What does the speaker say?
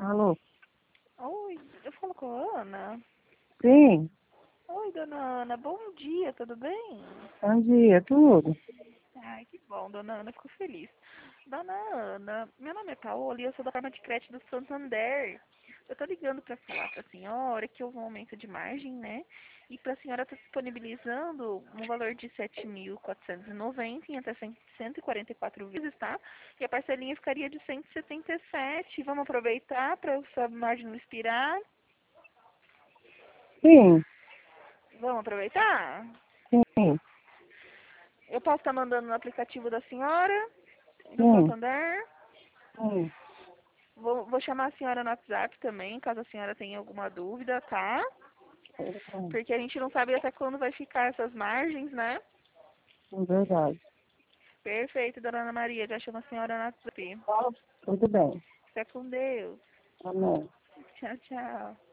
Alô? Oi, eu falo com a Ana. Sim, Oi, dona Ana, bom dia, tudo bem? bom dia, tudo. Ai, que bom, dona Ana, fico feliz. Dona Ana, meu nome é Paola e eu sou da forma de crédito do Santander. Eu tô ligando para falar para a senhora que houve um aumento de margem, né? E para a senhora estar disponibilizando um valor de 7.490 em até 144 vezes, tá? E a parcelinha ficaria de 177. Vamos aproveitar para essa margem não expirar? Sim, Vamos aproveitar? sim, Eu posso estar mandando no aplicativo da senhora, do sim, Santander. sim. Vou chamar a senhora no WhatsApp também, caso a senhora tenha alguma dúvida, tá? Porque a gente não sabe até quando vai ficar essas margens, né? É verdade. Perfeito, dona Ana Maria, já chamo a senhora no WhatsApp. Tudo bem. Fica com Deus. Amém. Tchau, tchau.